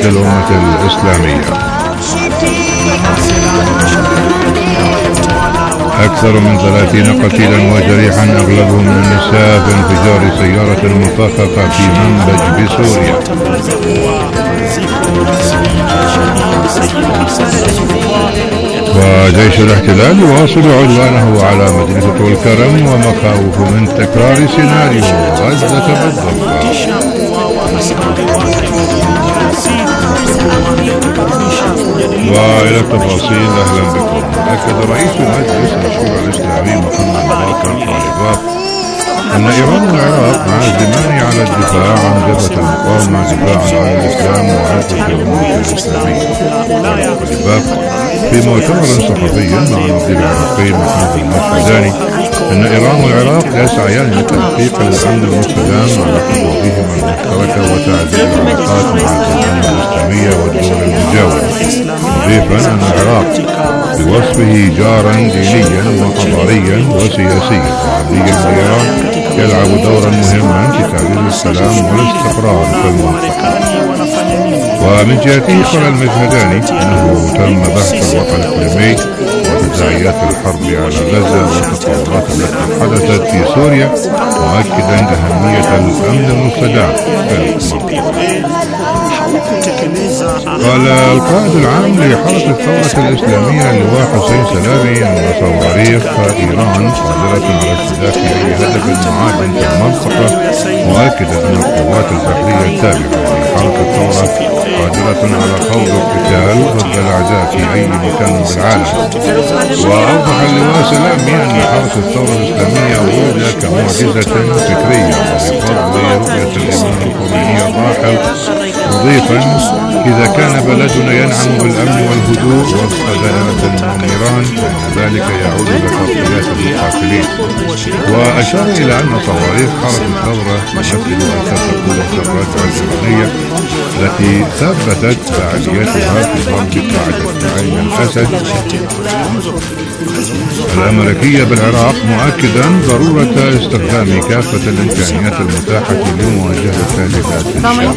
الأمة الإسلامية. أكثر من 30 قتيلا وجريحا أغلبهم من النساء في انفجار سيارة مفخخة في منبج بسوريا. وجيش الاحتلال يواصل عدوانه على مدينة طول كرم ومخاوف من تكرار سيناريو غزة بالضبط. وإلى التفاصيل أهلا بكم. أكد رئيس مجلس الشورى الإسلامي محمد باقر طالباف أن إيران والعراق عازمان على الدفاع عن جبهة المقاومة دفاعا عن الإسلام وعزة الأمة الإسلامية. طالباف في مؤتمر صحفي مع الوزير العراقي محمد المرشداني أن إيران والعراق يسعيان لتحقيق الأمن المستدام على خطواتهما المشتركة وتعزيز العلاقات مع الأمة الإسلامية والدول المجاورة، مضيفا أن العراق بوصفه جارا دينيا وحضاريا وسياسيا وعربيا لإيران يلعب دورا مهما في تعزيز السلام والاستقرار في المنطقة. ومن جهته قال المجهداني أنه تم بحث الوطن الإقليمي وتداعيات الحرب على غزة والتطورات التي حدثت في سوريا، مؤكدا أهمية الأمن المستدام في المنطقة. قال القائد العام لحركة الثورة الإسلامية اللواء حسين سلامي أن صواريخ إيران قادرة على استهداف أي هدف معاد في المنطقة، مؤكدا أن القوات البحرية التابعة لحركة الثورة قادرة على خوض القتال ضد الأعداء في أي مكان بالعالم. وأوضح اللواء سلامي أن حركة الثورة الإسلامية ولدت كمعجزة فكرية وبفضل رؤية الإمام الخميني الراحل، مضيفا إذا كان بلدنا ينعم بالأمن والهدوء وسط دائرة من إيران فإن ذلك يعود لتغطيات المقاتلين. وأشار إلى أن صواريخ حركة الثورة تمثل أساس قوة الردع الإيرانية التي ثبتت فعاليتها في ضرب قاعدة عين الأسد الأمريكية بالعراق، مؤكدا ضرورة استخدام كافة الإمكانيات المتاحة لمواجهة تهديدات الشام.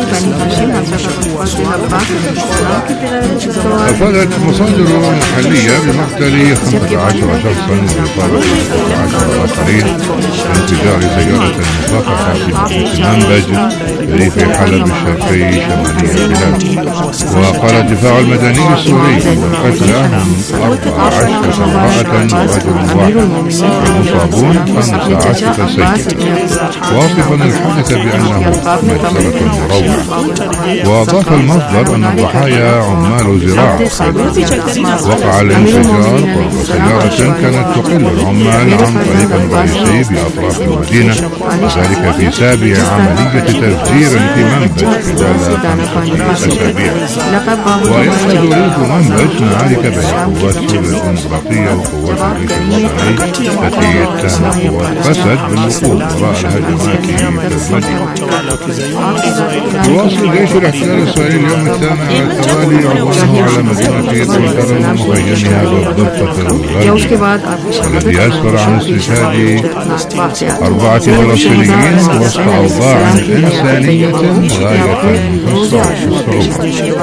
أفادت مصادر محلية بمقتل 15 شخصا وإصابة 14 آخرين في انفجار سيارة مفخخة في مدينة منبج ريف حلب الشرقي شمالي البلاد. وقال الدفاع المدني السوري أن القتلى هم 14 امرأة ورجل واحد والمصابون 15 سيدا، واصفا الحادث بأنه مجزرة مروعة. وأضاف المصدر أن الضحايا عمال زراعة وقع الانفجار وسيارة كانت تقل العمال عن طريق رئيسي بأطراف المدينة، وذلك في سابع عملية تفجير في منبج خلال 5 أسابيع. ويشهد ريف منبج معارك بين قوات سوريا الديمقراطية وقوات الجيش الوطني التي اتهم قوات أسد بالوقوف وراء الهجمات في المدينة. يواصل جيش الاحتلال الإسرائيلي اليوم الثامن على التوالي عدوانه على مدينة طول كرم ومخيمها بالضفة الغربية، والذي أسفر عن استشهاد 4 فلسطينيين وسط أوضاع إنسانية غاية في الصعوبة.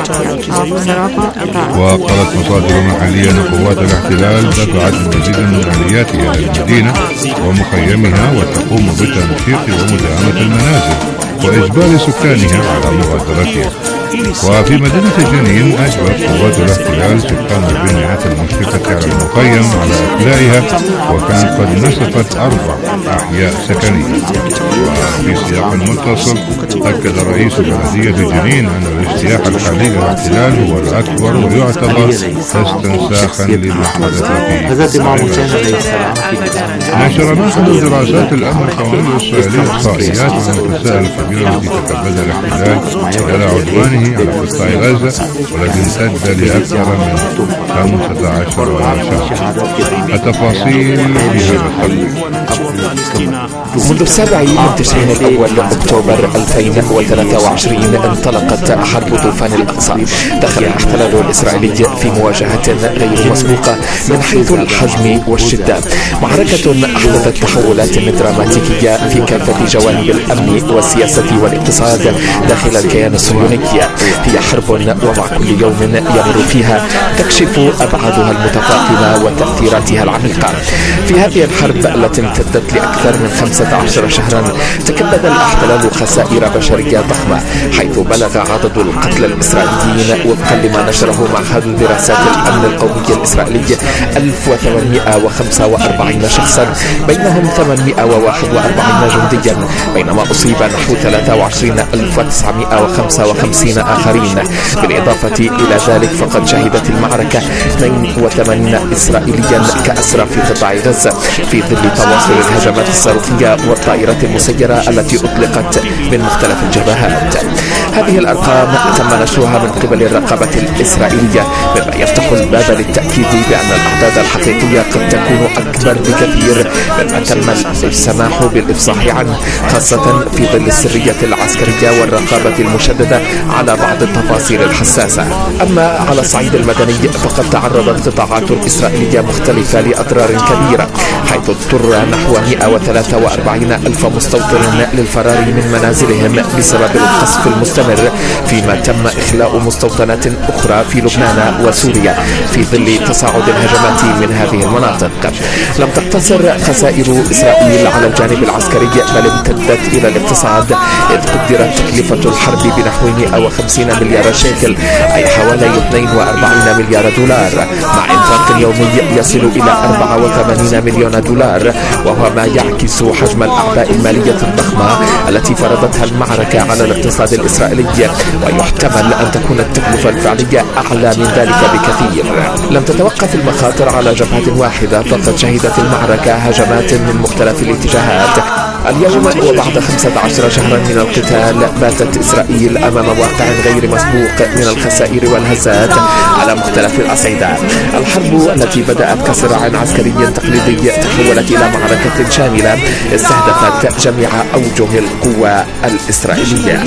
وقالت مصادر محلية أن قوات الاحتلال دفعت المزيد من آلياتها إلى المدينة ومخيمها وتقوم بتنشيط ومداهمة المنازل وإجبار سكانها على مغادرتها. وفي مدينة جنين أجبرت قوات الاحتلال سكان البنايات المشرفة على المخيم على إخلائها، وكانت قد نسفت 4 أحياء سكنية. وفي سياق متصل أكد رئيس بلدية جنين أن الاجتياح الحالي للاحتلال هو الأكبر ويعتبر استنساخا لما حدث في نشر معهد دراسات الأمن القومي الإسرائيلي إحصائيات عن الخسائر الكبيرة التي تكبدها الاحتلال خلال عدوانه على قطاع غزة، والذي امتد لأكثر من 15 شهرا. التفاصيل في هذا التقرير. منذ 7 من تشرين الأول أكتوبر 2023 انطلقت حرب طوفان الأقصى. دخل الاحتلال الإسرائيلي في مواجهة غير مسبوقة من حيث الحجم والشدة، معركة أحدثت تحولات دراماتيكية في كافة جوانب الأمن والسياسة والاقتصاد داخل الكيان الصهيوني. هي حرب ومع كل يوم يمر فيها تكشف أبعادها المتفاقمة وتأثيراتها العميقة. في هذه الحرب التي امتدت لأكثر من 15 شهرا تكبد الاحتلال خسائر بشرية ضخمة، حيث بلغ عدد القتلى الإسرائيليين وفقا لما نشره معهد دراسات الأمن القومي الإسرائيلي 1845 شخصا، بينهم 841 جنديا، بينما أصيب نحو 23955 آخرين. بالإضافة إلى ذلك فقد شهدت المعركة 82 إسرائيليا كأسرى في قطاع غزة في ظل تواصل الهجمات الصاروخية والطائرات المسيرة التي أطلقت من مختلف الجبهات. هذه الأرقام تم نشرها من قبل الرقابة الإسرائيلية، مما يفتح الباب للتأكيد بأن الأعداد الحقيقية قد تكون أكبر بكثير مما تم السماح بالإفصاح عنه، خاصة في ظل السرية العسكرية والرقابة المشددة على بعض التفاصيل الحساسة. أما على الصعيد المدني فقد تعرضت قطاعات إسرائيلية مختلفة لأضرار كبيرة، حيث اضطر نحو 143 ألف مستوطن للفرار من منازلهم بسبب القصف المستمر، فيما تم إخلاء مستوطنات أخرى في لبنان وسوريا في ظل تصاعد الهجمات من هذه المناطق. لم تقتصر خسائر إسرائيل على الجانب العسكري بل امتدت إلى الاقتصاد، إذ قدرت تكلفة الحرب بنحو 150 مليار شيكل، أي حوالي 42 مليار دولار، مع إنفاق يومي يصل إلى 84 مليون دولار، وهو ما يعكس حجم الأعباء المالية الضخمة التي فرضتها المعركة على الاقتصاد الإسرائيلي، ويحتمل أن تكون التكلفة الفعلية أعلى من ذلك بكثير. لم تتوقف المخاطر على جبهة واحدة، فقد شهدت المعركة هجمات من مختلف الاتجاهات. اليوم وبعد 15 شهرا من القتال باتت إسرائيل أمام واقع غير مسبوق من الخسائر والهزات على مختلف الأصعدة. الحرب التي بدأت كصراع عسكري تقليدي تحولت إلى معركة شاملة استهدفت جميع أوجه القوى الإسرائيلية.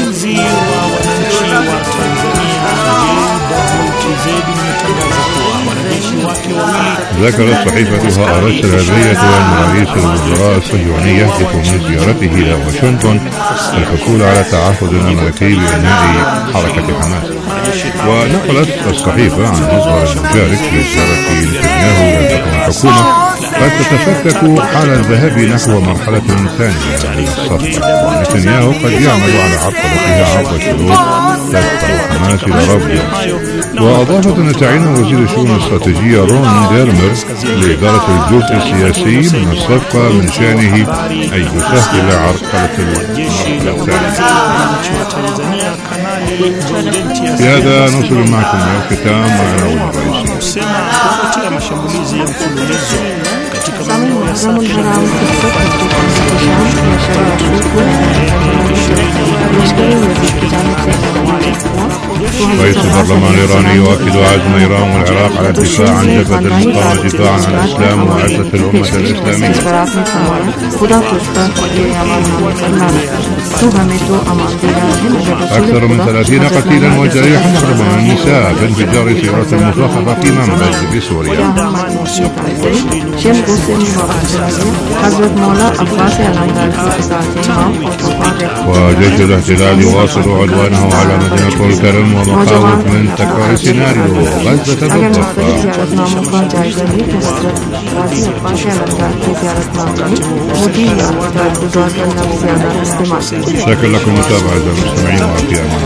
ذكرت صحيفة هآرتس العبرية أن رئيس الوزراء الصهيوني يهدف من زيارته إلى واشنطن الحصول على تعهد أمريكي بإنهاء حركة حماس. ونقلت الصحيفة عن مصدر مشارك في زيارة نتنياهو إلى الحكومة قد تتفكك حال الذهاب نحو مرحلة ثانية من الصفقة، ونتنياهو قد يعمل على عرقلتها عبر شروط تدفع حماس إلى رفضها. وأضافت أن تعيين وزير الشؤون الاستراتيجية رون ديرمر لإدارة الجزء السياسي من الصفقة من شأنه أن يسهل عرقلة المرحلة الثانية. في هذا نصل معكم إلى الختام مع العناوين الرئيسية. رئيس البرلمان الإيراني يؤكد عزم إيران والعراق على الدفاع عن جبهة المقاومة دفاعا عن الإسلام وعزة الأمة الإسلامية. أكثر من 30 قتيلا وجريحا ربما النساء في انفجار سيارة مصاحبة في منبج في سوريا. وجيش الاحتلال يواصل عدوانه على مدينة الكرم ومخاوف من تكرار سيناريو غزة بالضفة. شكرا لكم متابعة المستمعين وفي أمان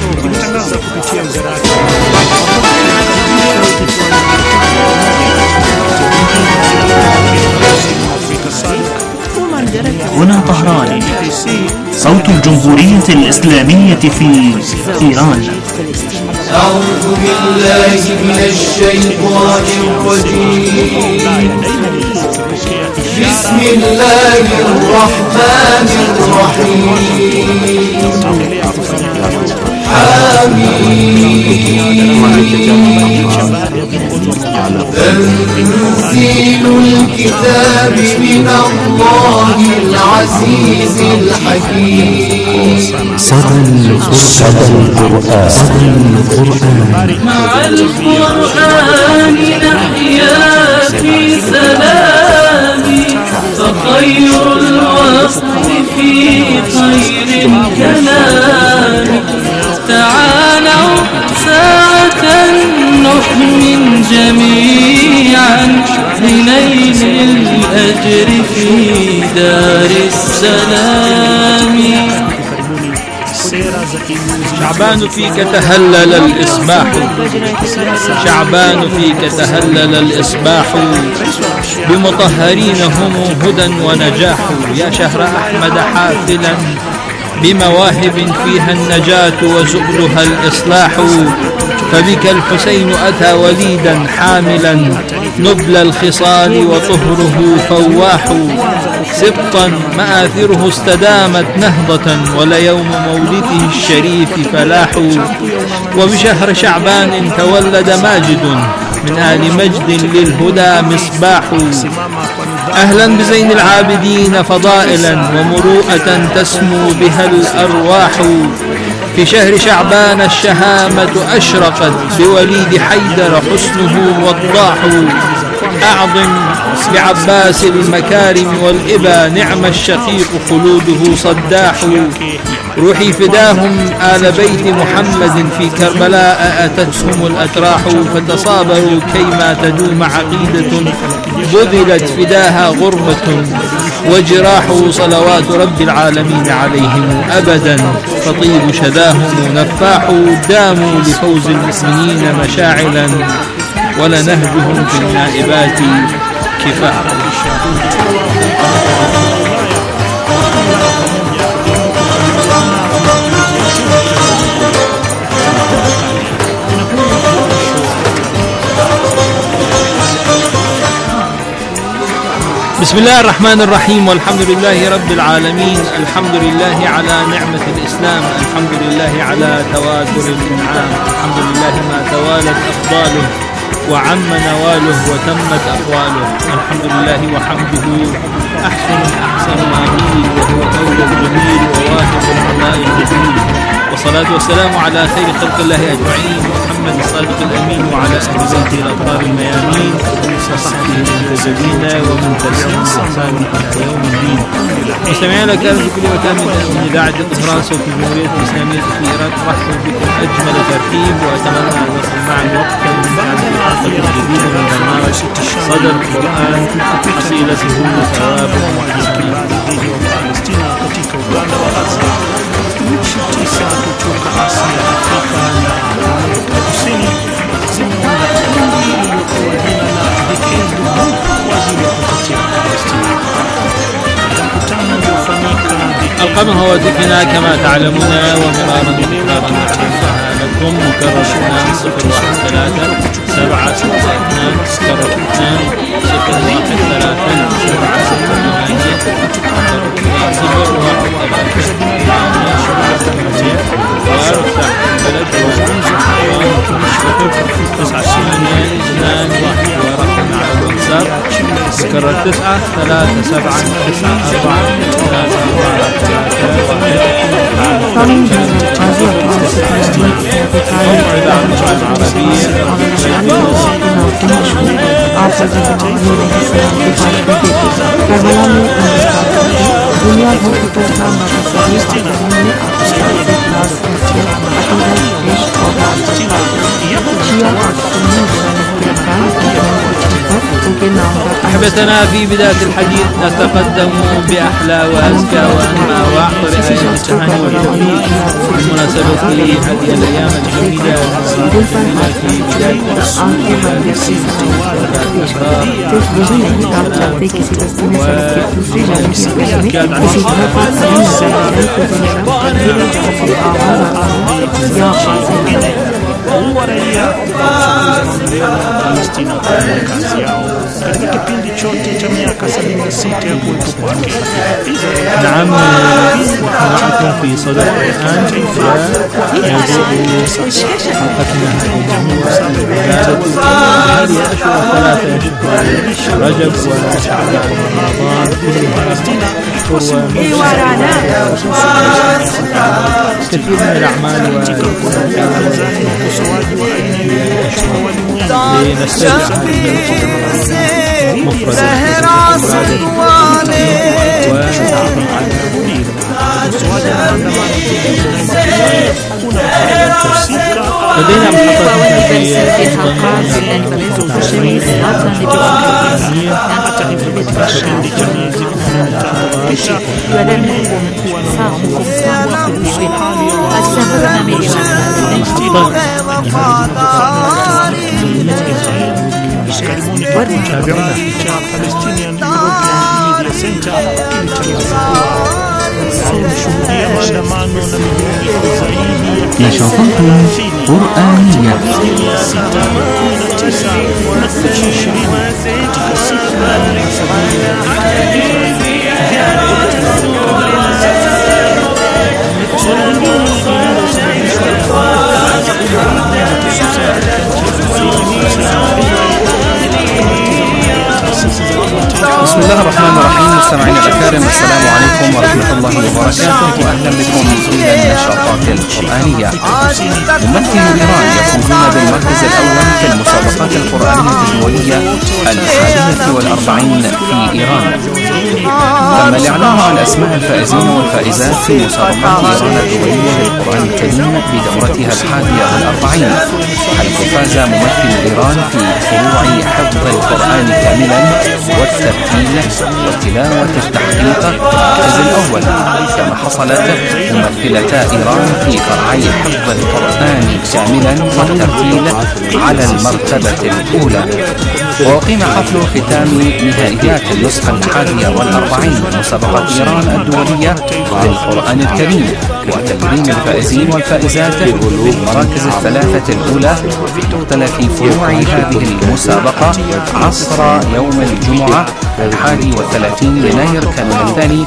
الله. هنا طهران، صوت الجمهورية الإسلامية في إيران. أعوذ بالله من الشيطان الرجيم. بسم الله الرحمن الرحيم. حميم. تنزيل الكتاب من الله العزيز الحكيم. صدى القرآن مع القرآن نحيا في سلام، فخير الوصف في خير الكلام. تعالوا ساعة نؤمن جميعا لنيل الأجر في دار السلام. شعبان فيك تهلل الإصباح، شعبان فيك تهلل الإصباح، بمطهرين هم هدى ونجاح. يا شهر أحمد حافلا بمواهب فيها النجاة وزؤلها الإصلاح، فبك الحسين أتى وليدا حاملا نبل الخصال وطهره فواح. سبطا مآثره استدامت نهضة، وليوم مولده الشريف فلاح. وبشهر شعبان تولد ماجد من آل مجد للهدى مصباح. أهلا بزين العابدين فضائلا ومروءة تسمو بها الأرواح. في شهر شعبان الشهامة أشرقت بوليد حيدر حسنه وضاح. أعظم بعباس المكارم والإبا، نعم الشقيق خلوده صداح. روحي فداهم آل بيت محمد، في كربلاء أتتهم الأتراح. فتصابروا كيما تدوم عقيدة، بذلت فداها غربة وجراح. صلوات رب العالمين عليهم أبدا، فطيب شذاهم نفاح. داموا لفوز المؤمنين مشاعلا، ولنهجهم في النائبات كفاح. بسم الله الرحمن الرحيم، والحمد لله رب العالمين. الحمد لله على نعمة الإسلام، الحمد لله على تواتر الإنعام، الحمد لله ما توالت أفضاله وعم نواله وتمت أقواله. الحمد لله وحمده أحسن ما قيل، وهو قول الجميل وواهب العطاء الجزيل. والصلاة والسلام على خير خلق الله أجمعين، محمد الصادق الأمين، وعلى أهل بيته الأطهار الميامين، وصحبه المنتجبين ومن تبعهم بإحسان إلى يوم الدين. مستمعينا الكرام في كل مكان من إذاعة الطهران صوت الجمهورية الإسلامية في إيران، أرحب بكم أجمل ترحيب، وأتمنى أن نصل معا وقتا ممتعا في حلقة جديدة من برنامج صدى القرآن، حصيلته ثواب وحكمة. nchi tisa kutoka Asia, Afrika na Amerika Kusini zilizokuwa jina la The Cave Group kwa ajili ya kutetea Palestina. Mkutano uliofanyika أرقام هواتفنا كما تعلمون ومرارا تكرارا نعرفها لكم، مكرر 2-0-1-3 7-6-2 0-2 كرر أحبتنا في بداية الحديث نتقدم بأحلى وأزكى وأنمى وأعطر آية التهاني والتوفيق بمناسبة هذه الأيام الجميلة في بداية kuua raia wa Palestina kwa makazi yao katika kipindi chote cha miaka 76 ya kuwepo kwake. نعم، نحن في صدى القرآن موضوع حلقتنا الجميلة هذه الأشهر 3 رجب وشعبان ورمضان كلها كثير من الأعمال لنسترجع سهر عصواني ونتعرف على لدينا محطات تربية في حلقات الأنبابات والشميس نشاطات قرآنية بسم الله الرحمن الرحيم. مستمعينا الأكارم، السلام عليكم ورحمة الله وبركاته، وأهلا بكم إلى النشاطات القرآنية. ممثل إيران يفوزون بالمركز الأول في المسابقات القرآنية الدولية 41 في إيران. تم الإعلان عن أسماء الفائزين والفائزات في مسابقات إيران الدولية للقرآن الكريم بدورتها 41، حيث فاز ممثل إيران في فروع حفظ القرآن كاملا والترتيل والتلاوة التحقيق المركز الأول، كما حصلت ممثلتا إيران في فرعي حفظ القرآن كاملا والترتيل على المرتبة الأولى. وأقيم حفل ختام نهائيات النسخة 41 من مسابقة إيران الدولية للقرآن الكريم، وتكريم الفائزين والفائزات بالمراكز الثلاثة الأولى في مختلف فروع هذه المسابقة عصر يوم الجمعة 31 يناير كانون الثاني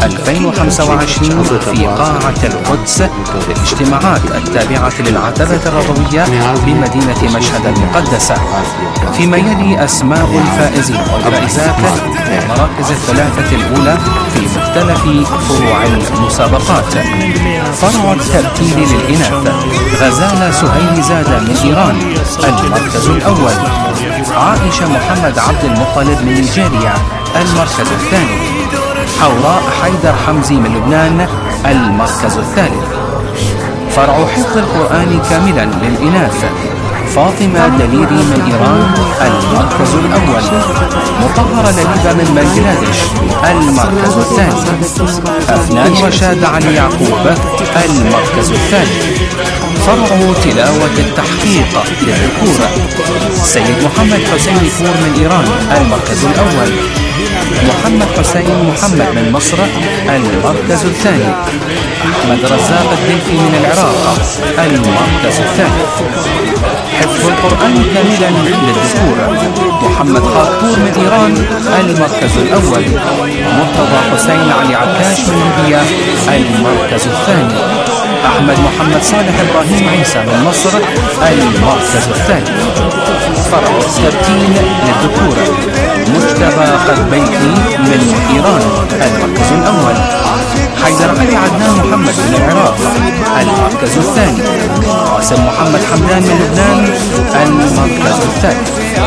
2025 في قاعة القدس للاجتماعات التابعة للعتبة الرضوية بمدينة مشهد المقدسة. فيما يلي أسماء الفائزين والفائزات المراكز الثلاثة الأولى في مختلف فروع المسابقات: فرع الترتيل للإناث غزالة سهيل زادة من إيران المركز الأول، عائشة محمد عبد المطلب من نيجيريا المركز الثاني، حوراء حيدر حمزي من لبنان المركز الثالث. فرع حفظ القرآن كاملا للإناث فاطمة دليري من إيران المركز الأول، مطهرة لبيبة من بنغلاديش المركز الثاني، أفنان رشاد علي يعقوب المركز الثالث. فرع تلاوة التحقيق للذكور سيد محمد حسين فور من إيران المركز الأول، محمد حسين محمد من مصر المركز الثاني، أحمد رزاق الدلفي من العراق المركز الثالث. حفظ القرآن كاملا للذكور محمد خاطور من إيران المركز الأول، مرتضى حسين علي عكاش من ليبيا المركز الثاني، أحمد محمد صالح إبراهيم عيسى من مصر المركز الثاني. فرع الترتيل للذكور مجتبى قدبيكي من إيران المركز الأول، حيدر علي عدنان محمد من العراق المركز الثاني، قاسم محمد حمدان من لبنان المركز الثالث.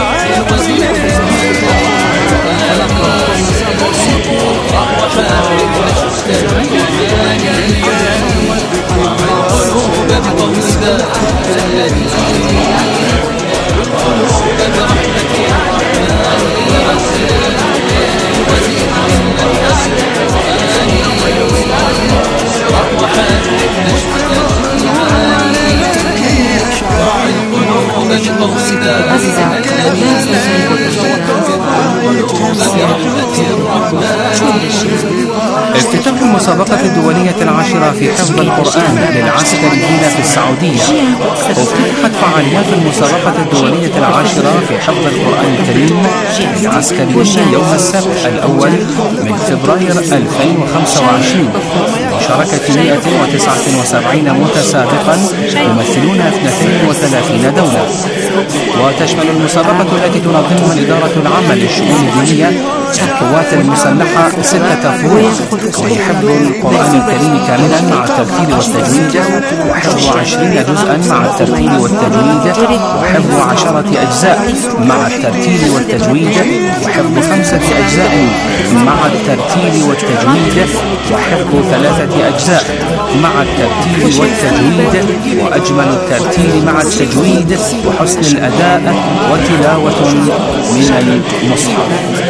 افتتاح المسابقة الدولية 10 في حفظ القرآن للعسكريين في السعودية. افتتحت فعاليات المسابقة الدولية العاشرة في حفظ القرآن الكريم العسكريين يوم السبت 1 من فبراير 2025 بمشاركة 179 متسابقا يمثلون 32 دولة. وتشمل المسابقة التي تنظمها الإدارة العامة للشؤون الدينية القوات المسلحة 6 فروع، وهي حفظ القرآن الكريم كاملا مع الترتيل والتجويد، وحفظ 20 جزءا مع الترتيل والتجويد، وحفظ 10 أجزاء مع الترتيل والتجويد، وحفظ 5 أجزاء مع الترتيل والتجويد، وحفظ 3 أجزاء مع الترتيل والتجويد، وأجمل الترتيل مع التجويد، وحسن الأداء، وتلاوة من المصحف.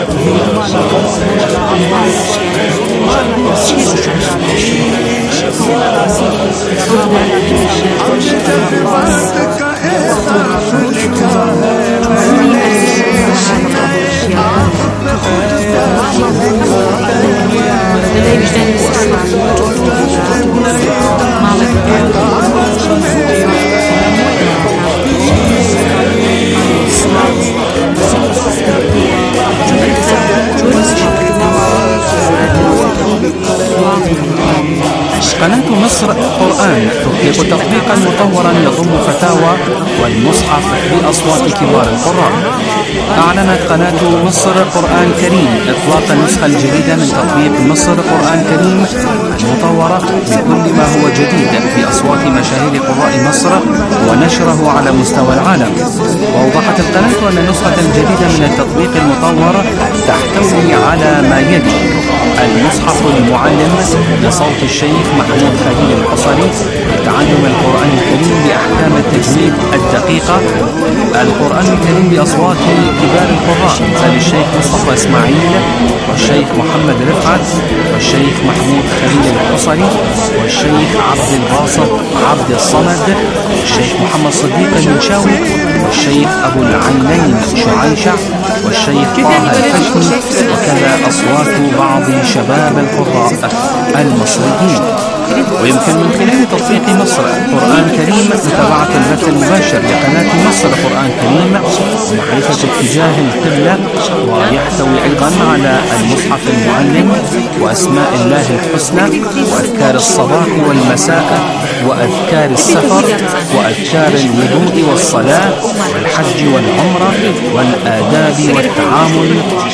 قناة مصر قرآن تطلق تطبيقا مطورا يضم فتاوى والمصحف بأصوات كبار القراء. أعلنت قناة مصر قرآن كريم إطلاق النسخة الجديدة من تطبيق مصر قرآن كريم المطورة بكل ما هو جديد بأصوات مشاهير قراء مصر ونشره على مستوى العالم. وأوضحت القناة أن النسخة الجديدة من التطبيق المطور تحتوي على ما يلي: المصحف المعلم لصوت الشيخ محمود خليل الحصري لتعلم القرآن الكريم بأحكام التجويد الدقيقة، القرآن الكريم بأصوات كبار القراء مثل الشيخ مصطفى إسماعيل والشيخ محمد رفعت والشيخ محمود خليل الحصري والشيخ عبد الباسط عبد الصمد والشيخ محمد صديق المنشاوي والشيخ أبو العينين شعيشة والشيخ طه الحشمي، وكذا أصوات بعض شباب القراء المصريين. ويمكن من خلال تطبيق مصر قرآن كريم متابعة البث المباشر لقناة مصر قرآن كريم ومعرفة اتجاه القبلة، ويحتوي أيضا على المصحف المعلم وأسماء الله الحسنى وأذكار الصباح والمساء وأذكار السفر وأذكار الوضوء والصلاة والحج والعمرة والآداب والتعامل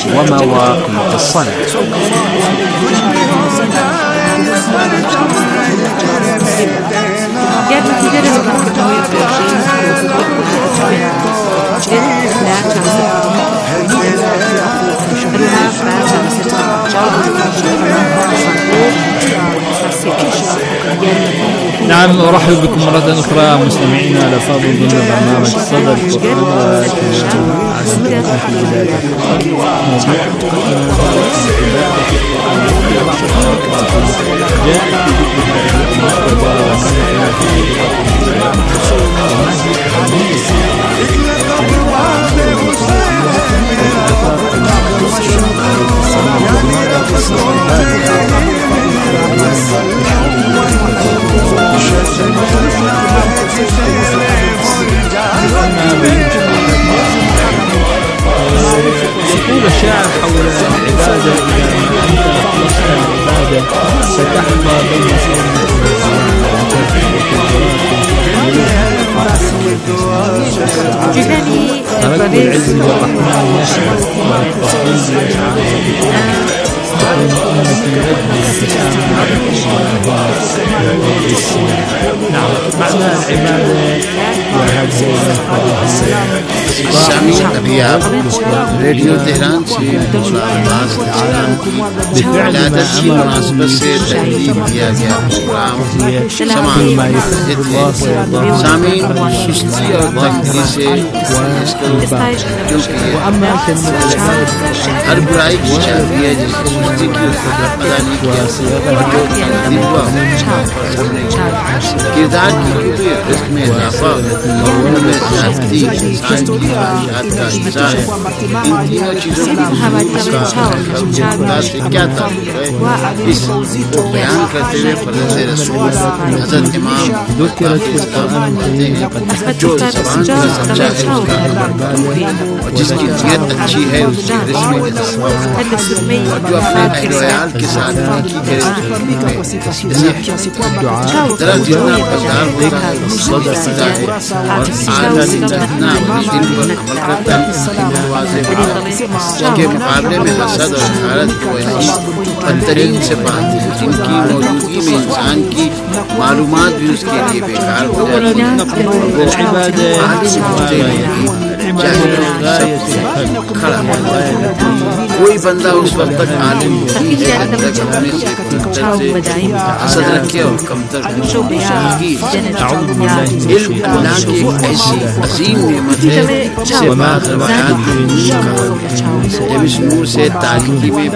ومواقيت الصلاة. نعم، أرحب بكم مرة أخرى مستمعينا الأفاضل ضمن برنامج صدى القرآن يقول الشاعر حول العبادة: إذا ما أنت أخلصت العبادة ستحظى بين رب العز والرحمن يشعر والتفضيل يشعر تكون أمتي ربي نعم، معنى العبادة सामीन अभी आप radio Tehran से मुलाकात विलादत की मुनासबत से तहरीर किया गया प्रोग्राम सामीन सुस्ती और तकदीर से क्योंकि हर बुराई की चाबी है, जिसको सुस्ती की अदा नहीं किया किरदार की इसमें इजाफा और उनमें خواہشات کا اجزا ہے. ان تینوں چیزوں کا سے کیا تعلق ہے اس کو بیان کرتے ہوئے فرزند رسول حضرت امام فرماتے ہیں جو زبان کا سچا ہے اس کا اور جس کی نیت اچھی ہے اس کی رسم اور جو اپنے اہل و عیال کے ساتھ نیکی کرے درخت جتنا پسدار ہوگا خود سزا ہے اور آدمی جتنا اپنے دل پر عمل کرتا ہے اس کے مقابلے میں حسد اور حقارت کوئی بدترین صفات ہیں جن کی موجودگی میں انسان کی معلومات بھی اس کے لیے بیکار ہو جاتی ہیں. کوئی بندہ اس وقت تک عالم نہیں ہے جب تک اپنے سے حسد رکھے اور کمتر علم اللہ کی ایک ایسی عظیم نعمت ہے جسے بعض روایات میں نور کہا گیا. جب اس نور سے تاریکی میں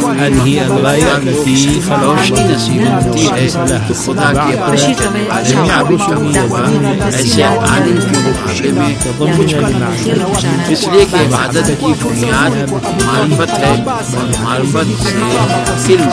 روشنی نصیب ہوتی ہے تو خدا کی عابد کا مطلبہ ایسے عالم کے مقابلے میں کچھ کرنا ہے. اس لیے کہ عبادت کی بنیاد معرفت ہے اور معرفت سے علم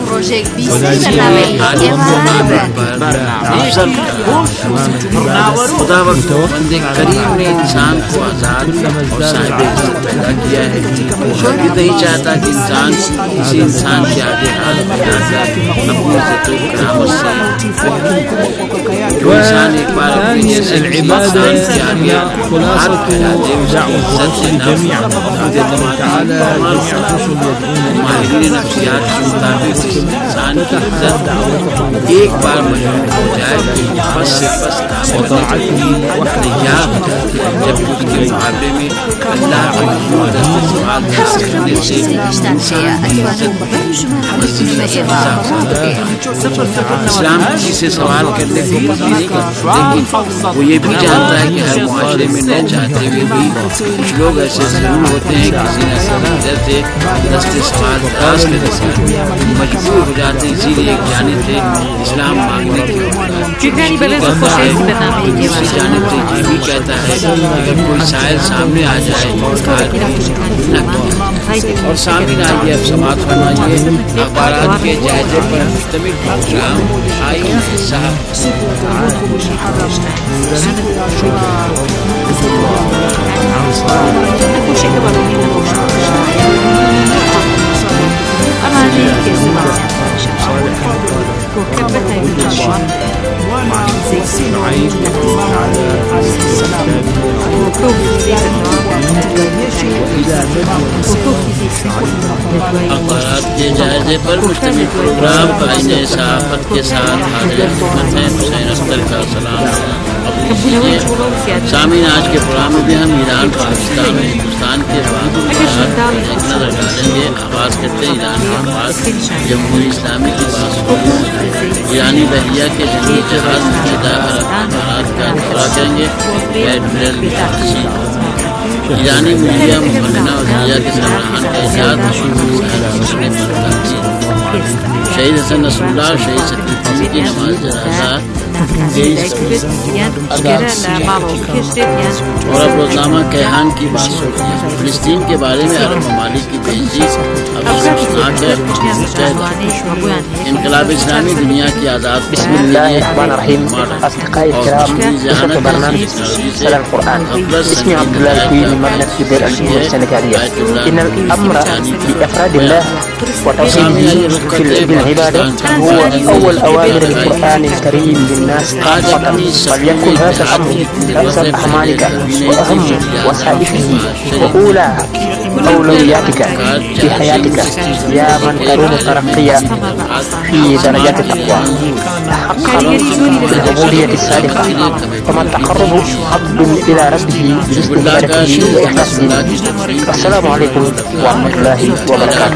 خدا وقت بندے کریم نے انسان کو آزاد اور صاحب عزت پیدا کیا ہے. وہ بھی نہیں چاہتا کہ انسان کسی انسان کے آگے ہاتھ بنا کر اپنی عزت و کرامت سے جو انسان ایک بار اپنی انسان کے آگے ہاتھ پھیلا دے اس کی عزت سے ماہرین نفسیات کے مطابق انسان کی عزت ایک بار مجبور ہو جائے تو بس سے بس ناجاب ہو جاتی ہے جبکہ اس کے مقابلے میں اللہ کے حضور سوال کرنے سے انسان کی عزت مزید اسلام کسی سے سوال کرنے کی مرضی نہیں کرتا لیکن وہ یہ بھی جانتا ہے کہ ہر معاشرے میں نہ چاہتے ہوئے بھی کچھ لوگ ایسے ضرور ہوتے ہیں کسی نہ کسی دست سوال دراز کرنے سے مجبور ہو جاتے ہیں. اسی لیے ایک جانب سے اسلام مانگنے کی دوسری جانب سے یہ بھی کہتا ہے اگر کوئی سائل سامنے آ جائے اور سامنے آئیے اب سماعت فرمائیے اخبارات کے جائزے پر مشتمل پروگرام آئین صاحب اخبارات کے جائزے پر مشتمل پروگرام آئین صحافت کے ساتھ حاضر خدمت ہیں حسین اختر کا سلام. سامعین آج کے پروگرام میں بھی ہم ایران پاکستان اور ہندوستان کے بعد نظر ڈالیں گے. آغاز کرتے ہیں ایران کے بعد جمہوری اسلامی کی بات ایرانی بحریہ کے جنگی جہاز اخبارات کا دورہ کریں گے. ایرانی میڈیا ممکنہ وزیرہ کے سربراہان کا اعزاز شہید حسن نصر اللہ شہید سکریتی کی نماز جنازہ اور اب روزنامہ کیہان کی بات ہو رہی ہے. فلسطین کے بارے میں عرب ممالک کی بےعزتی افسوسناک ہے. انقلاب اسلامی دنیا کی آزاد بسم الله الرحمن الرحيم. أصدقائي الكرام نشرة برنامج سلام القرآن. اسمي عبد الله الكوي من مبنى الكبير الجمهورية السنغالية. إن الأمر بإفراد الله وتوحيده بالعبادة هو أول أوامر القرآن الكريم للناس فقط. فليكن هذا الأمر رأس أعمالك وأهم وسائفه وأولى أولوياتك في حياتك يا من تروم ترقيا في درجات التقوى حقا بالعبودية الصادقة. ومن تقرب عبد إلى ربه باستمراره وإخلاص دينه. السلام عليكم ورحمة الله وبركاته.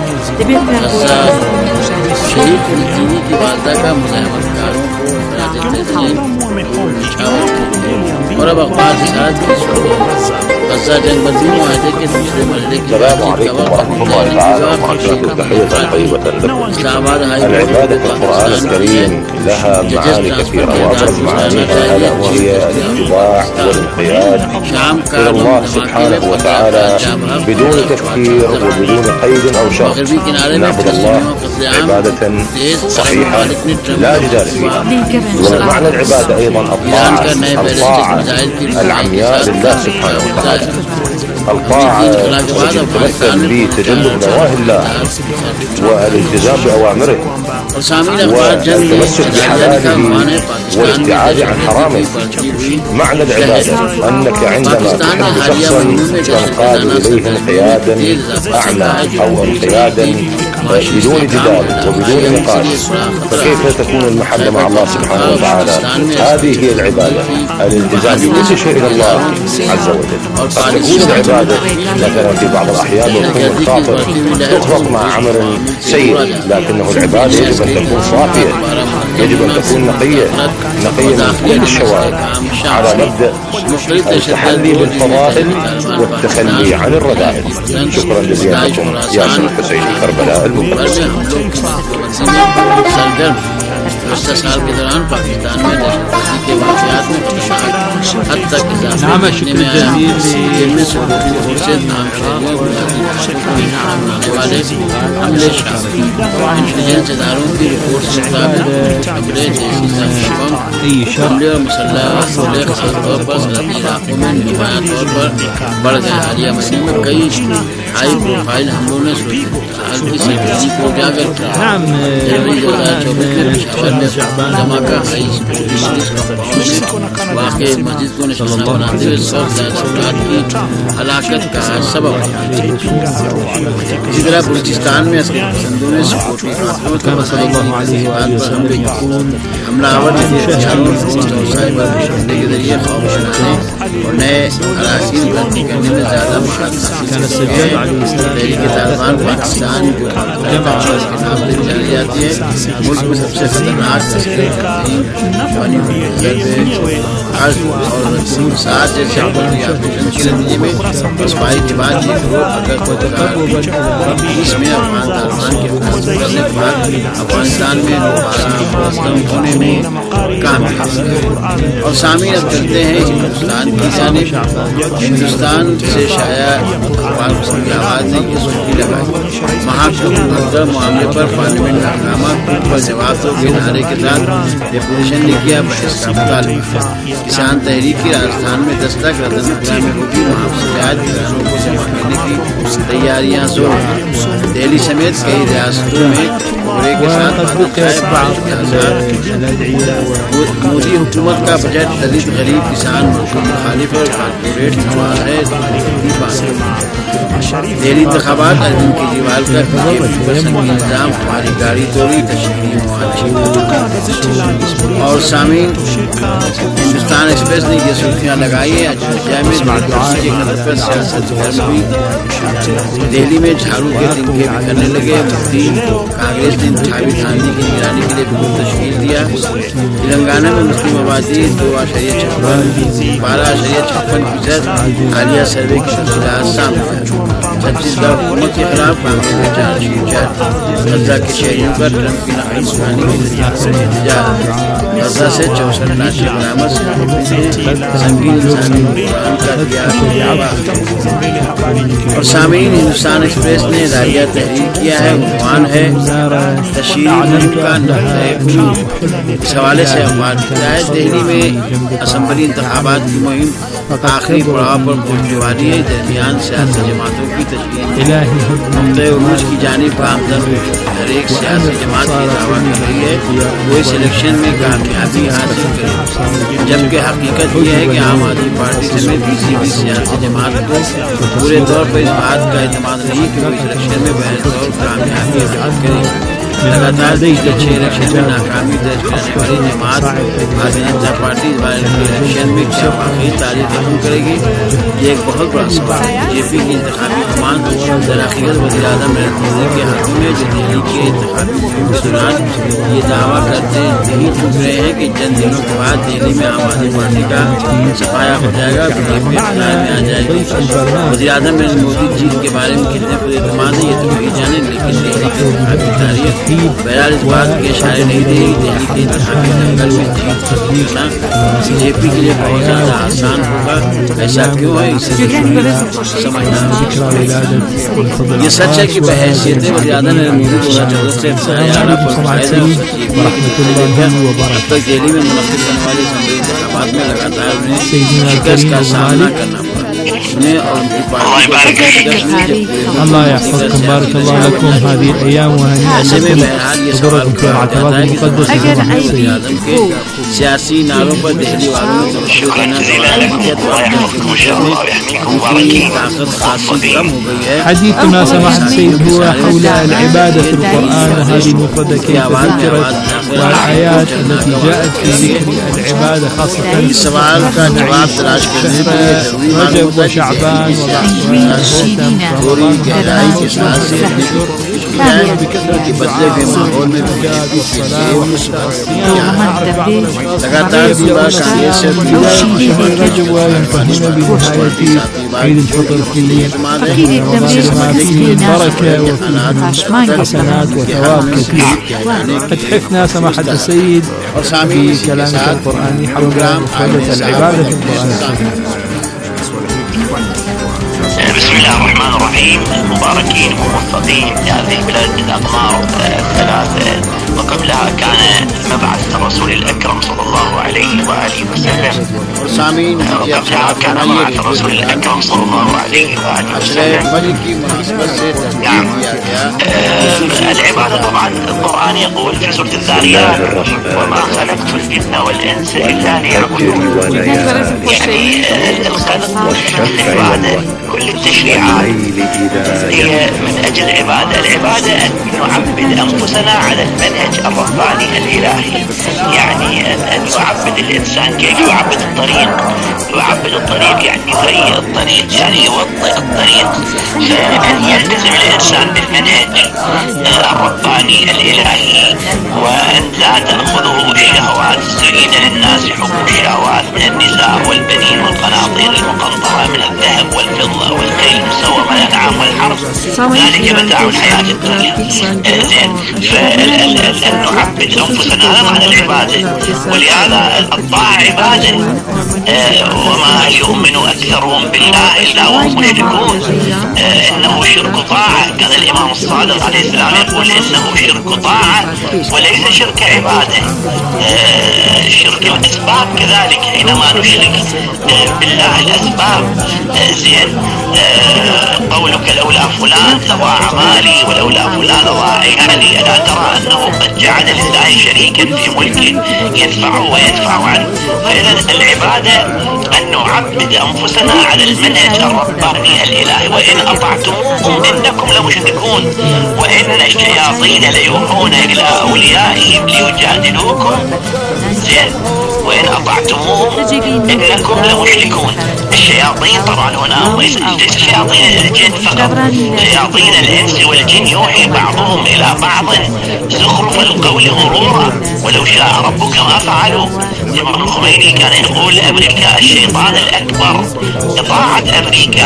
شہید فلسطینی کی والدہ کا مزاحمت کاروں کو اور اب اخبار کی غزہ جنگ بندی معاہدے کے دوسرے مرحلے کی السلام علیکم ورحمۃ اللہ تعالى وبركاته. تحية طيبة لكم. العبادة في القرآن الكريم لها معاني كثيرة، وأبرز معانيها ألا وهي الاتباع والانقياد إلى الله سبحانه وتعالى بدون تفكير وبدون قيد أو شرط. نعبد الله عبادة صحيحة لا جدال فيها. ومعنى العبادة أيضا الطاعة العمياء لله سبحانه وتعالى. الطاعة تتمثل بتجنب نواهي الله والالتزام بأوامره والتمسك بحلاله والابتعاد عن حرامه. معنى العبادة أنك عندما تحب شخصا تنقاد إليه انقيادا أعمى أو انقيادا بدون جدال وبدون نقاش. فكيف تكون المحبة مع الله سبحانه وتعالى؟ هذه هي العبادة، الالتزام بكل شيء إلى الله عز وجل. قد تكون العبادة مثلا في بعض الأحيان يكون الخاطر تخلط مع عمل سيء، لكنه العبادة يجب أن تكون صافية، يجب أن تكون نقية من كل الشوائب على مبدأ التحلي بالفضائل والتخلي عن الرذائل. شكرا جزيلا لكم. ياسر الحسيني، كربلاء المقدس. سال کے دوران پاکستان میں دہشت کے واقعات میں حد تک اضافہ دیکھنے میں آیا، جن میں سکیورٹی فورسز نام بنانے والے حملے شامل ہیں۔ انٹیلیجنس اداروں کی رپورٹ کے مطابق حملے جیسی بم حملے اور مسلح حملے خاص طور پر سرحدی علاقوں میں نمایاں طور پر بڑھ گئے۔ حالیہ مہینوں میں کئی ہائی پروفائل حملوں نے صورتحال کی سنجیدگی کو اجاگر کیا۔ جنوری 2024 میں پشاور میں دھماکہ ہائی واقع مسجد کو نشانہ بناتے ہوئے 100 سے زیادہ افراد کی ہلاکت کا سبب بنا۔ اسی طرح بلوچستان میں عسکری پسندوں نے سکیورٹی خاصوں کا مسائل کی بات پر حملے کیا۔ حملہ آور نے ہتھیاروں اور سائبر حملے کے ذریعے خوف بنانے اور نئے اراکین بھرتی کرنے میں زیادہ مہارت حاصل کی ہے۔ تحریک طالبان پاکستان جو کے نام سے جانی جاتی ہے، ملک میں سب سے خطرناک اور سات جیسے آپریشن کے نتیجے میں رسوائی کے بعد یہ گروہ اگر اس میں افغان طالبان کے فیصلے کرنے کے بعد افغانستان میں مسلم ہونے میں کامیاب۔ اور سامعین اب چلتے ہیں ہندوستان کی جانب۔ ہندوستان سے شائع اخبار مسلم کی آواز نے یہ سرخی لگائی، محاکم منظر معاملے پر پارلیمنٹ کا ہنگامہ پر جواب دو کے نعرے کے ساتھ اپوزیشن نے کیا بحث کا مطالبہ۔ کسان تحریک کی راجستھان میں دستک، رتن پورہ میں ہوگی محافظات کسانوں کو جمع کرنے کی تیاریاں زور پر۔ دہلی سمیت کئی ریاستوں میں کورے کے ساتھ مودی حکومت کا بجٹ دلت غریب کسان مخالف اور کارپوریٹ نواز ہے۔ دہلی انتخابات اروند کیجریوال کا بی جے پی پر سنگین الزام، ہماری گاڑی توڑی، تشہیری معالجے۔ اور سامعین ہندوستان ایکسپریس نے یہ سرخیاں لگائی ہے، اجودھیا میں کرسی کے قدر پر سیاست گرم ہوئی، دہلی میں جھاڑو کے تنکے بکھرنے لگے، کانگریس نے انتخابی دھاندلی کی نگرانی کے لیے گروپ تشکیل دیا۔ تلنگانہ میں مسلم آبادی 12.56% حالیہ سروے کی تفصیلات سامنے آئی۔ چھتیس گڑھ حکومت کے خلاف کانگریس میں چارج شیٹ، غزہ کے شہریوں پر ٹرمپ کی ناکام سخنی کے ذریعے احتجاج، غزہ سے 64 لاشیں برآمد، سنگین انسانی نقصان کا دیا آغاز۔ اور سامعین ہندوستان ایکسپریس نے ذریعہ تحریر کیا ہے، عنوان ہے تشہیر ملک کا نقطۂ۔ اس حوالے سے اخبار لکھتا ہے دہلی میں اسمبلی انتخابات کی مہم آخری پڑاؤ پر پہنچنے والی ہے۔ درمیان سیاسی جماعتوں کی تشکیل نقطۂ عروج کی جانب گامزن ہوئی۔ ہر ایک سیاسی جماعت یہ دعویٰ کر رہی ہے وہ اس الیکشن میں کامیابی حاصل کرے، جبکہ حقیقت یہ ہے کہ عام آدمی پارٹی سمیت کسی بھی سیاسی جماعت کو پورے طور پر اس بات کا اعتماد نہیں کہ وہ اس الیکشن میں بہتر طور کامیابی حاصل کرے۔ لگاتار پچھلے 6 الیکشن میں ناکامی درج کرنے والی جماعت بھارتیہ جنتا پارٹی اس بار الیکشن میں کیا واقعی تاریخ رقم کرے گی، یہ ایک بہت بڑا سوال ہے۔ بی جے پی کی انتخابی کمان درحقیقت وزیر اعظم نریندر مودی کے ہاتھوں میں، جو دہلی کے انتخابی مہم کے دوران یہ دعویٰ کرتے نہیں چک رہے ہیں کہ چند دنوں کے بعد دہلی میں عام آدمی پارٹی کا صفایا ہو جائے گا، بی جے پی اختیار میں آ جائے ضيف البرنامج. वज़ीर आज़म ने मोदी जी के बारे में कितने पूरे एतमाद है ये तो वही जाने, लेकिन तारीख बहरहाल इस बात के इशारे नहीं दी दिल्ली के इंतखाबी दंगल में बीजेपी के लिए बहुत ज़्यादा आसान होगा। ऐसा क्यों है इसे समझना। ये सच है कि बहैसियत वज़ीर आज़म ने मोदी 2014 से तक दिल्ली में मुनक़िद होने वाले असम्बली इंतखाबात में लगातार उन्हें शिकस्त का सामना करना पड़ा। उन्हें और उनकी पार्टी الله يحفظكم. بارك الله لكم هذه الأيام وهنيئا لكم حضوركم في العتبات المقدسة. सियासी नारों पर दिल्ली वालों ने तवज्जो देना حديثنا سماحة السيد هو حول العبادة في القرآن، وهذه المفردة كيف ذكرت والآيات التي جاءت في ذكر العبادة خاصة رجب وشعبان وبعد رجب وينتهينا بنهاية عيد الفطر في بركة وفي حسنات وثواب كثير. أتحفنا سماحة السيد في كلامك القرآني حول مفردة العبادة في القرآن الكريم. بسم الله الرحمن الرحيم. مباركين وموفقين لهذه البلاد الأقمار الثلاثة، وقبلها كان مبعث الرسول الأكرم صلى الله عليه وآله وسلم، وقبلها كان مبعث الرسول الأكرم صلى الله عليه وآله وسلم. نعم. العبادة طبعا القرآن يقول في سورة الذاريات وما خلقت الجن والإنس إلا ليعبدون. يعني الخلق والعبادة كل التشريعات هي من أجل العبادة. العبادة أن نعبد أنفسنا على المنهج الرباني الإلهي، يعني أن يعبد الإنسان كيف يعبد الطريق. يعبد الطريق يعني يهيئ الطريق، يعني يوطئ الطريق، فأن يلتزم الإنسان بالمنهج الرباني الإلهي، وأن لا تأخذه الشهوات. زين للناس حب الشهوات من النساء والبنين والقناطير المقنطرة من الذهب والفضة والخيل المسومة والأنعام والحرث، ذلك متاع الحياة الدنيا. زين، فأن نعبد أنفسنا هذا معنى العبادة. ولهذا الطاعة عبادة. وما يؤمن أكثرهم بالله إلا وهم مشركون. إنه شرك طاعة. كان الإمام الصادق عليه السلام يقول إنه شرك طاعة وليس شرك عبادة. شرك الأسباب كذلك، حينما نشرك بالله الأسباب. زين، قولك لولا فلان لضاع مالي ولولا فلان لضاع عيالي، ألا ترى أنه قد جعل لله شريكا في ملكه يدفعه ويدفع عنه. فإذا العبادة أن نعبد أنفسنا على المنهج الرباني الإلهي. وإن أطعتموهم إنكم لمشركون وإن الشياطين ليوحون إلى أوليائهم ليجادلوكم. زين، وإن أطعتموهم إنكم لمشركون. الشياطين طبعا هنا ليس شياطين الجن فقط، شياطين الإنس والجن يوحي بعضهم إلى بعض زخرف القول غرورا ولو شاء ربك ما فعلوا. الإمام الخميني كان يقول أمريكا الشيطان الأكبر، إطاعة أمريكا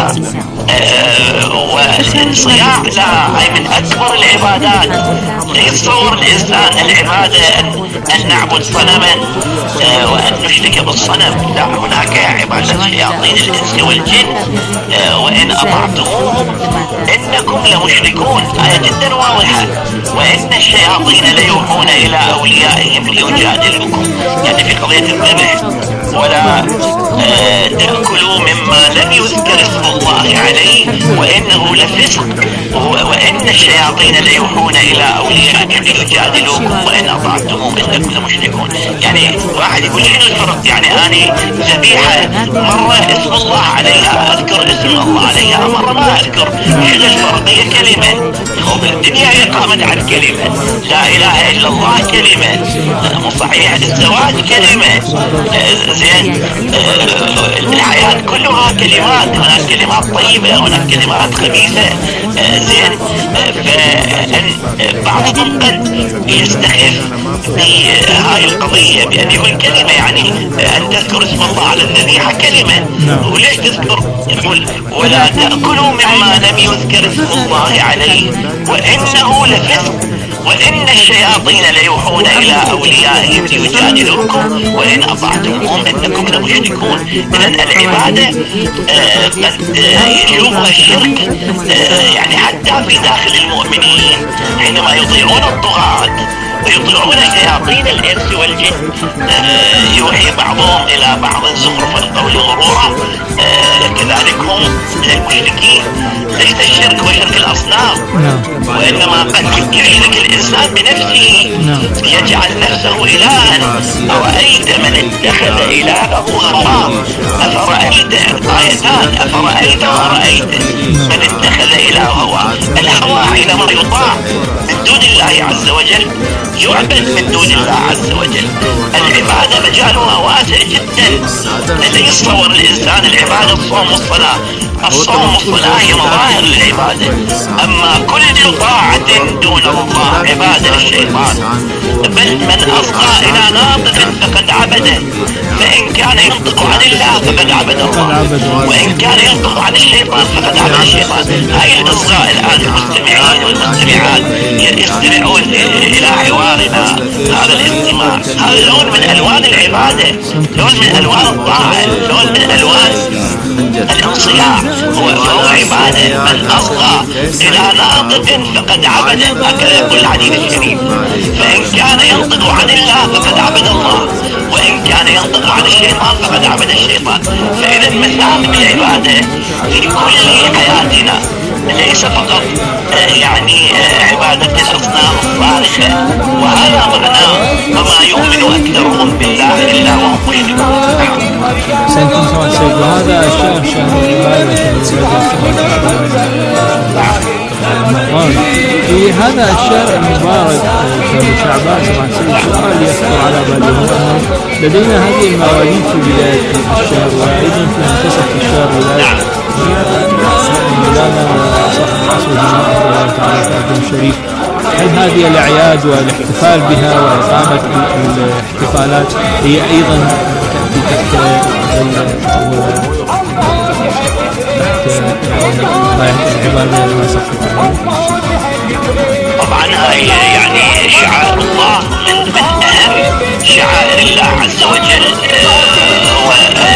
والانصياع لها هي من أكبر العبادات. لا يتصور الإنسان العبادة أن نعبد صنما وأن نشرك بالصنم، لا، هناك عبادة شياطين الإنس والجن. وإن أطعتموهم إنكم لمشركون، آية جدا واضحة. وإن الشياطين ليوحون إلى أوليائهم ليجادلوكم، يعني في قضية الذبح. ولا تأكلوا مما لم يذكر اسم الله عليه وإنه لفسق. وإن الشياطين ليوحون إلى أوليائهم ليجادلوكم وإن أطعتموهم إنكم لمشركون. يعني واحد يقول شنو الفرق؟ يعني أنا ذبيحة مرة اسم الله عليها، أذكر اسم الله عليها، مرة ما أذكر. شنو الفرق؟ هي كلمة. الدنيا هي قامت على كلمة لا إله إلا الله، كلمة صحيح. الزواج كلمة. زين، الحياة كلها كلمات، هناك كلمات طيبة هناك كلمات خبيثة. زين، بعضهم قد يستخف بهاي القضية بأن يقول كلمة كلمة، يعني أن تذكر اسم الله على الذبيحة كلمة، وليش تذكر؟ يقول ولا تأكلوا مما لم يذكر اسم الله عليه وإنه لفسق وإن الشياطين ليوحون إلى أوليائهم ليجادلوكم وإن أطعتموهم إنكم لمشركون. إذن العبادة قد يشوفها الشرك يعني حتى في داخل المؤمنين حينما يطيعون الطغاة ويطيعون شياطين الإنس والجن، يوحي بعضهم إلى بعض زخرف القول غرورا، كذلك هم من المشركين. ليس الشرك هو شرك الأصنام، وإنما قد يشرك الإنسان بنفسه، يجعل نفسه إلها. أرأيت من اتخذ إلهه هواه أفرأيت آيتان أفرأيت ورأيت من اتخذ إلهه هواه. الهوى حينما يطاع من دون الله عز وجل يعبد من دون الله عز وجل. العبادة مجالها واسع جدا، لا يتصور الإنسان العبادة الصوم والصلاة. الصوم والصلاة هي مظاهر للعبادة، أما كل طاعة دون الله عبادة للشيطان. بل من أصغى إلى ناطق فقد عبده، فإن كان ينطق عن الله فقد عبد الله، وإن كان ينطق عن الشيطان فقد عبد الشيطان. هاي الإصغاء الآن المستمعين والمستمعات يستمعون إلى حوارنا، هذا الاستماع هذا لون من ألوان العبادة، لون من ألوان الطاعة، لون من ألوان الانصياع. فهو عبادة. من أصغى إلى ناطق فقد عبد، هكذا يقول الحديث الشريف. فإن كان ينطق عن الله فقد عبد الله، وإن كان ينطق عن الشيطان فقد عبد الشيطان. فإذا مثابة العبادة في كل حياتنا، ليس فقط يعني عبادة الأصنام الصالحة، وهذا معناه وما يؤمن أكثرهم بالله إلا وهم مشركون. سنتم سواء سيد. وهذا الشهر شهر العبادة في هذا الشهر المبارك شهر شعبان سمعت سيد سؤال يخطر على بالي، هو أنه لدينا هذه المواليد في بداية الشهر وأيضا في منتصف الشهر مولانا صاحب العصر الله تعالى في عبد الشريف. هل هذه الأعياد والاحتفال بها وإقامة الاحتفالات هي أيضا تأتي تحت العبادة المسيحية؟ طبعا هي يعني شعائر الله من أهم شعائر الله عز وجل، هو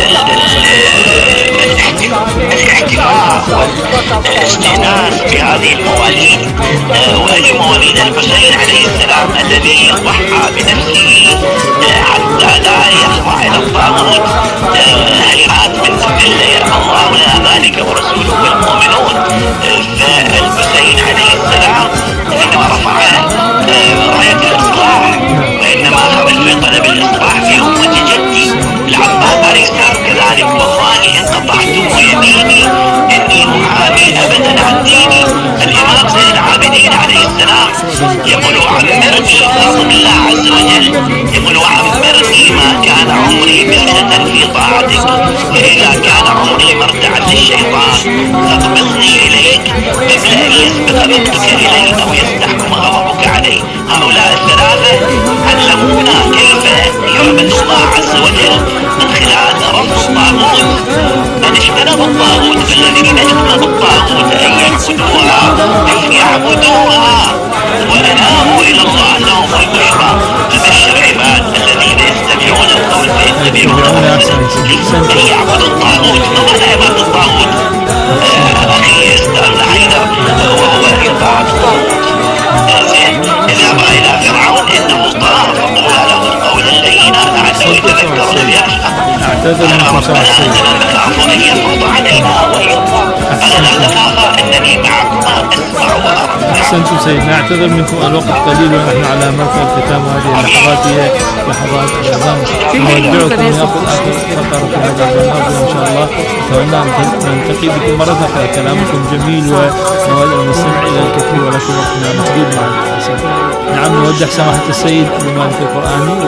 الاحتفال والاستئناس بهذه المواليد. وهي مواليد الحسين عليه السلام الذي ضحى بنفسه حتى لا يخضع إلى الطاغوت. هيهات من ذل الله لنا ذلك ورسوله والمؤمنون. فالحسين عليه السلام حينما رفع راية الإصلاح وإنما خرج في طلب الإصلاح في أمة جدي العباس عليه السلام كذلك، والله إن قطعتم يميني إني أحامي أبدا عن ديني. الإمام زين العابدين عليه السلام يقول عمرني غضب الله عز وجل، يقول وعمرني ما كان عمري بردة في طاعتك، فإذا كان عمري مرتعا للشيطان فاقبضني إليك قبل أن يسبق بغضك إلي أو يستحكم غضبك علي. هؤلاء الثلاثة علمونا كيف يعبد الله عز وجل من خلال رفض الطاغوت. من اجتنب الطاغوت فالذين اجتنبوا الطاغوت أن يعبدوها وأنابوا إلى الله لهم البشرى. فبشر عباد الذين يستمعون القول فيتبعون أحسنه. أن يعبدوا الطاغوت. ما معنى عبادة الطاغوت؟ أخي أستاذ حيدر وهو إطاعة الطاغوت. إذا بقى إلى فرعون إنه طغى فقلنا له قولا لينا لعله يتذكر أو يخشى. ربنا إننا نخاف أن يفرض علينا ويطغى فلا تخافا إنني معكما أسمع وأرى. أحسنتم سيدنا. أعتذر منكم الوقت قليل ونحن على مرفأ الختام، هذه اللحظات هي لحظات الأذان. نودعكم نأخذ آخر فقرة في هذا البرنامج إن شاء الله. أتمنى أن نلتقي بكم مرة أخرى. كلامكم جميل ونود أن نستمع إلى الكثير ولكن وقتنا محدود معنا. نعم نودع سماحة السيد بمالك القرآني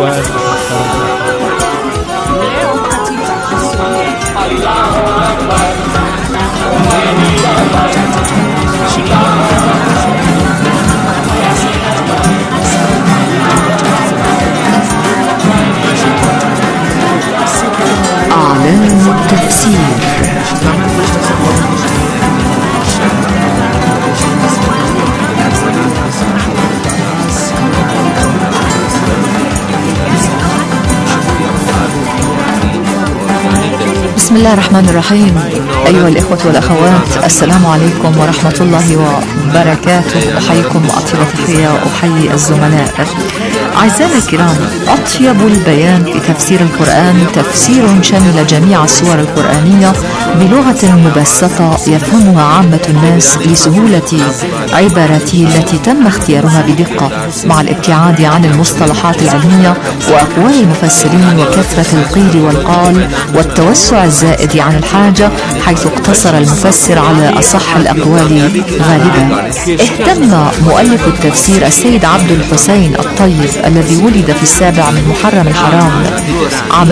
الله الرحمن الرحيم. أيها الإخوة والأخوات، السلام عليكم ورحمة الله وبركاته. أحييكم أطيب تحية وأحيي الزملاء. أعزائي الكرام، أطيب البيان في تفسير القرآن تفسير شمل جميع السور القرآنية بلغة مبسطة يفهمها عامة الناس لسهولة عبارته التي تم اختيارها بدقة، مع الابتعاد عن المصطلحات العلمية وأقوال المفسرين وكثرة القيل والقال والتوسع الزائد عن الحاجة، حيث اقتصر المفسر على أصح الأقوال غالبا. اهتم مؤلف التفسير السيد عبد الحسين الطيب الذي ولد في 7 من محرم الحرام عام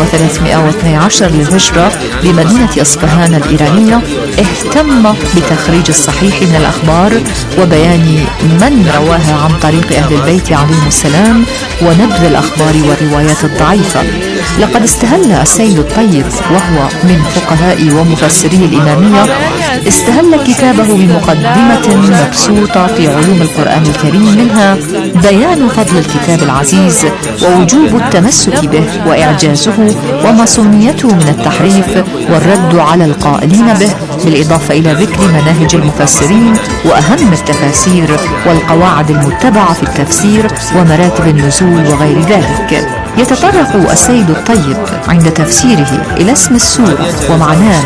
1312 للهجرة بمدينة أصفهان الإيرانية، اهتم بتخريج الصحيح من الأخبار وبيان من رواها عن طريق أهل البيت عليهم السلام ونبذ الأخبار والروايات الضعيفة. لقد استهل السيد الطيب وهو من فقهاء ومفسري الإمامية، استهل كتابه بمقدمة مبسوطة في علوم القرآن الكريم، منها بيان فضل الكتاب العزيز ووجوب التمسك به وإعجازه ومصونيته من التحريف والرد على القائلين به، بالإضافة إلى ذكر مناهج المفسرين وأهم التفاسير والقواعد المتبعة في التفسير ومراتب النزول وغير ذلك. يتطرق السيد الطيب عند تفسيره إلى اسم السورة ومعناها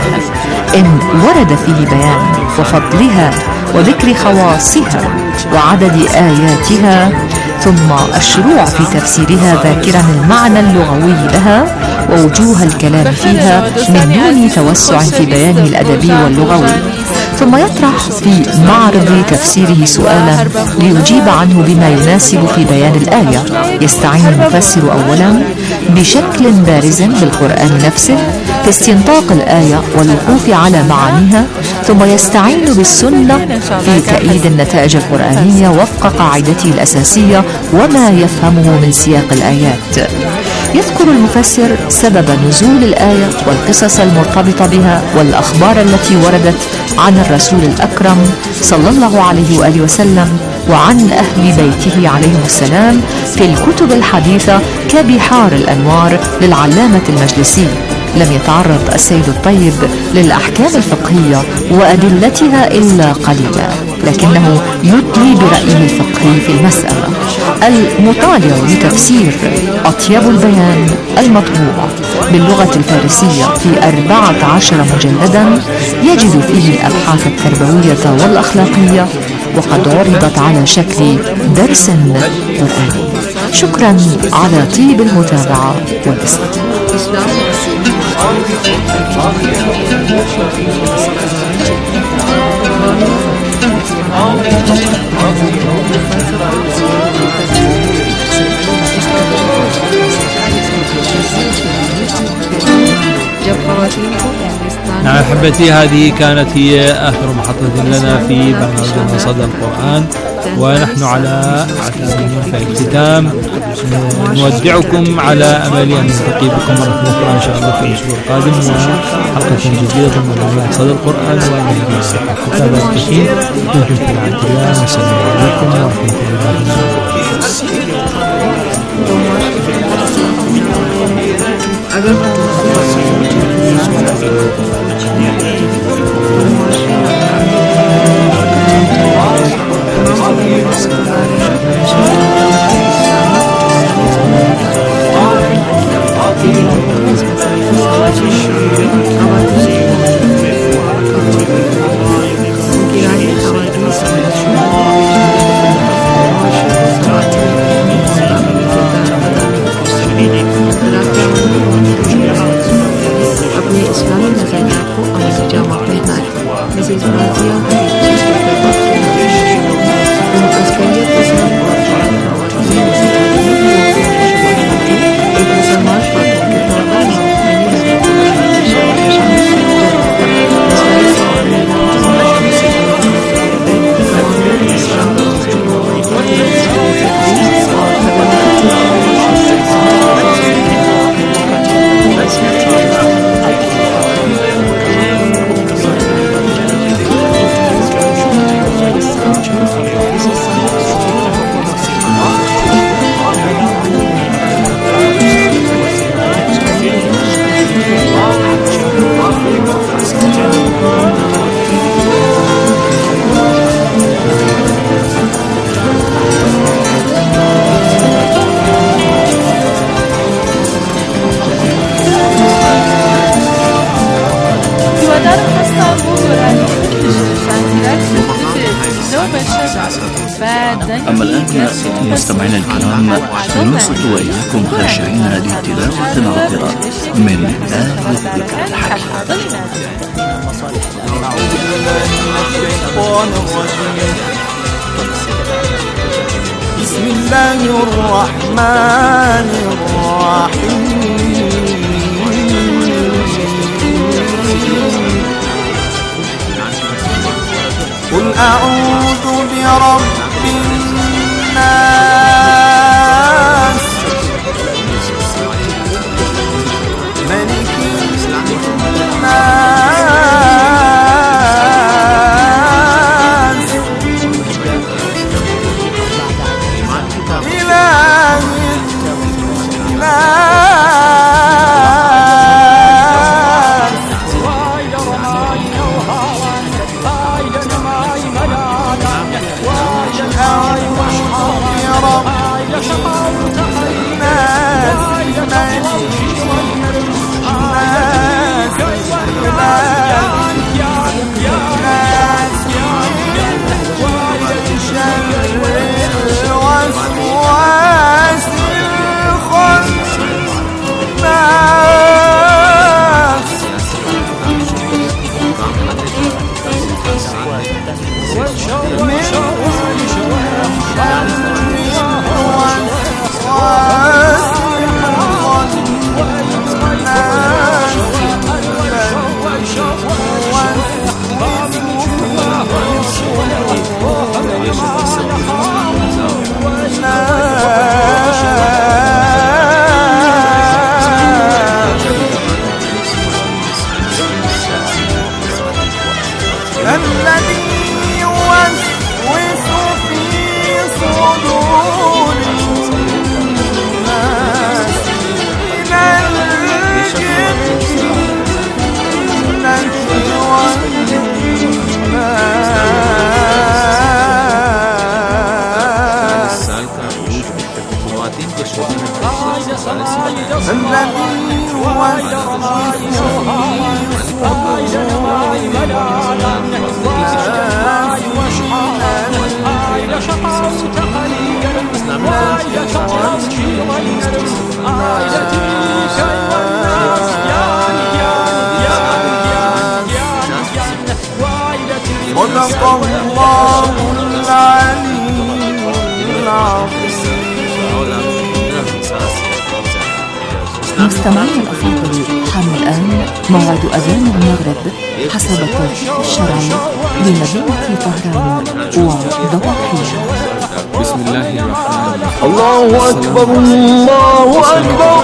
إن ورد فيه بيان وفضلها وذكر خواصها وعدد آياتها، ثم الشروع في تفسيرها ذاكرا المعنى اللغوي لها ووجوه الكلام فيها من دون توسع في بيانه الأدبي واللغوي، ثم يطرح في معرض تفسيره سؤالا ليجيب عنه بما يناسب في بيان الآية. يستعين المفسر أولا بشكل بارز بالقرآن نفسه في استنطاق الآية والوقوف على معانيها، ثم يستعين بالسنة في تأييد النتائج القرآنية وفق قاعدته الأساسية وما يفهمه من سياق الآيات. يذكر المفسر سبب نزول الآية والقصص المرتبطة بها والأخبار التي وردت عن الرسول الأكرم صلى الله عليه وآله وسلم وعن أهل بيته عليهم السلام في الكتب الحديثة كبحار الأنوار للعلامة المجلسي. لم يتعرض السيد الطيب للأحكام الفقهية وأدلتها إلا قليلا، لكنه يدلي برأيه الفقهي في المسألة. المطالع لتفسير أطيب البيان المطبوع باللغة الفارسية في 14 مجلدا يجد فيه الأبحاث التربوية والأخلاقية، وقد عرضت على شكل درس قرآني. شكرا على طيب المتابعة والاستماع. نعم أحبتي، هذه كانت هي آخر محطة لنا في برنامج صدى القرآن، ونحن على في الختام نودعكم على أمل أن نلتقي بكم مرة أخرى إن شاء الله في الأسبوع القادم وحلقة جديدة من برنامج صدى القرآن. وإلى الحين كنتم في رعاية الله، والسلام عليكم ورحمة الله अपने इस्लामी नजरियात को अमल से जमा कहना है। मिसेज राजिया أما الآن مستمعينا الكرام ننصت وإياكم خاشعين لتلاوة ناظرة من آية الذكر الحكيم. بسم الله الرحمن الرحيم. قل أعوذ برب الناس ملك الناس إله صدق الله العلي العظيم. مستمعينا الأفاضل، حان الآن موعد أذان المغرب حسب التوقيت الشرعي بمدينة طهران وضواحيها. بسم الله الرحمن الرحيم. الله أكبر الله أكبر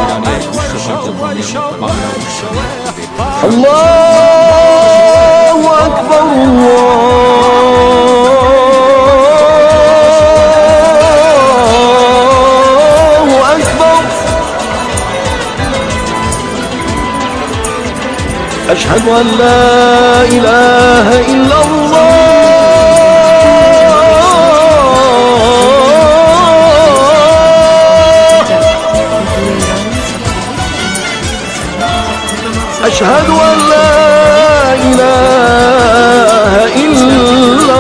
الله أكبر الله أكبر. أشهد أن لا إله إلا الله. أشهد أن لا إله إلا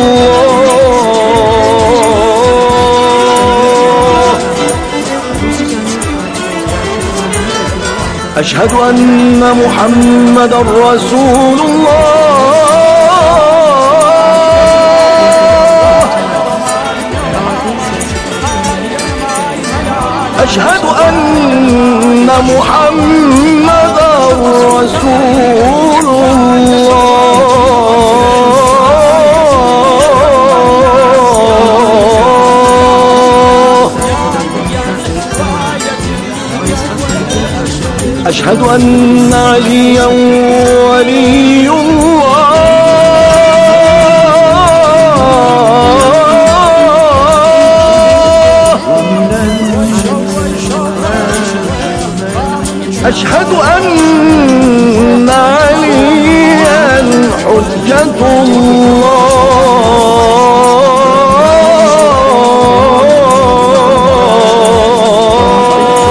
الله. أشهد أن محمدا رسول الله. أشهد أن محمدا رسول الله. أشهد أن عليا ولي الله. أشهد أن عليا حجة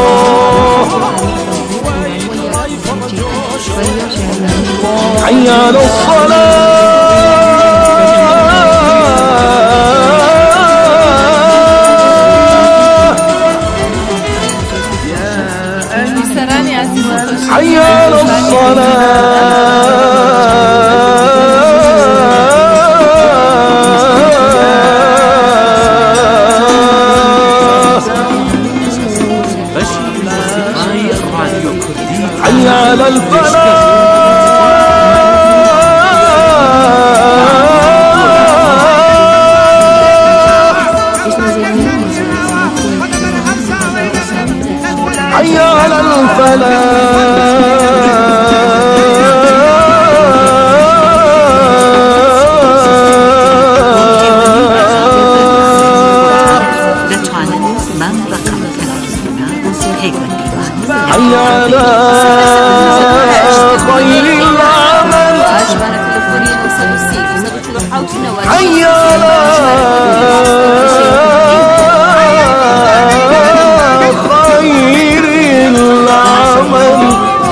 الله. حي على حي على حي على الفلاح حي على حي على خير العمل حي على خير العمل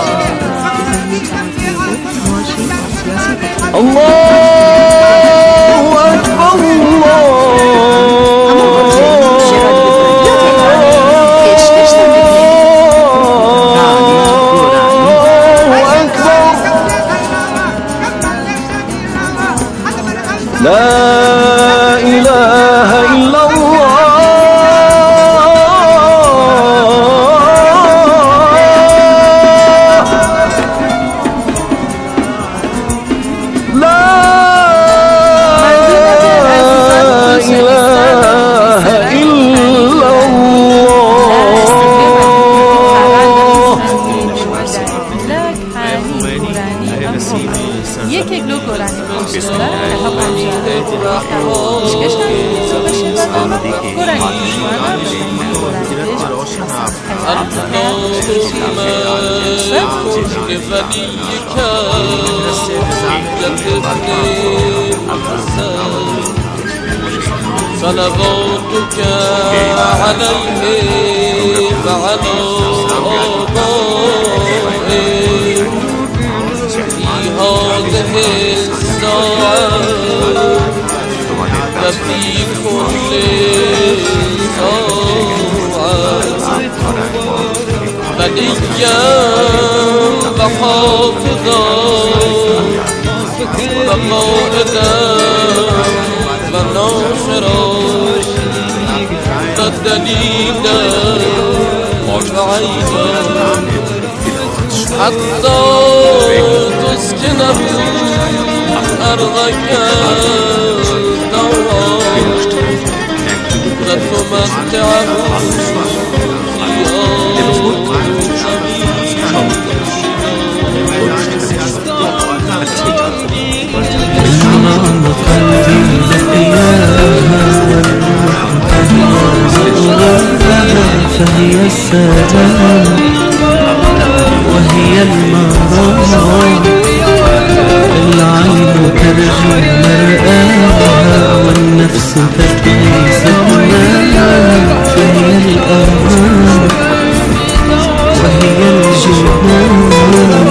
الله أكبر لا إله إلا صلواتك عليه وعلى آبائه في هذه الساعة وفي كل ساعة بليا وحافظا وقائدا وناصرا والدليلا وعينا حتى تسكنه أرضك طوعا وتمتعه فهي السلام وهي المرام العين ترجو مرآها والنفس تبغي سكناها فهي الأمان وهي الجنان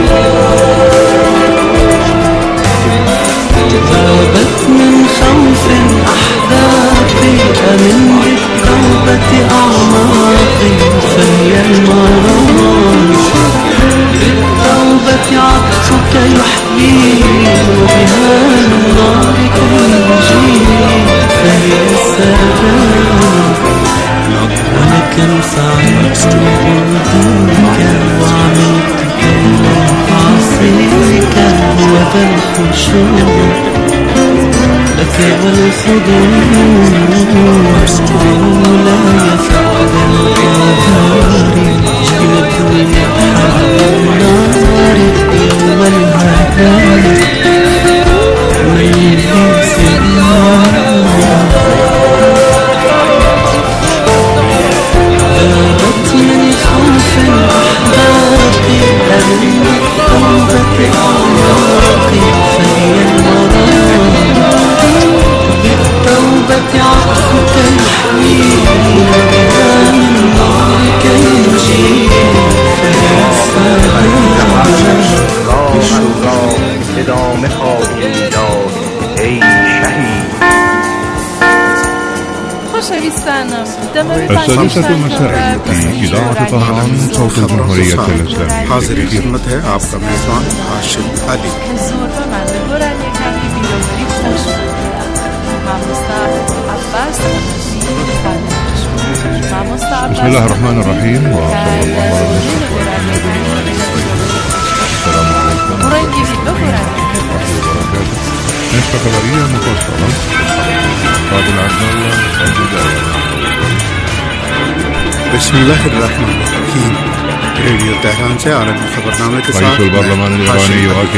ذابت من خوف أحبابي أمن بالتوبة أعماقي فهي المرام بالتوبة عطفك يحييني وبها النار تنجيني فهي السلام ولكم سعيت بوجودك وعملت كي لا أعصيك وذا الخشوع لك والخضوع مولاي فقد الآثار جلدني حرب النار يوم الهدار من ليس ذابت من خوف أحبابي أمن التوبة أعماقي فهي المرام بالتوبة عطفك يحميني وبها من النار كي يجيني فهي السلام السادسة مساء في إذاعة طهران صوت الجمهورية الإسلامية. حاضر خدمت है आपका मेजबान हाशिम अली. بسم الله الرحمن الرحيم وصلى الله على المصطفى السلام عليكم ورحمة الله وبركاته. نشرة خبرية مفصلة فاضل عبد الله البداية. بسم الله الرحمن الرحيم. रेडियो तेहरान से आलमी खबरनामे के साथ रईस البرلمان الإيراني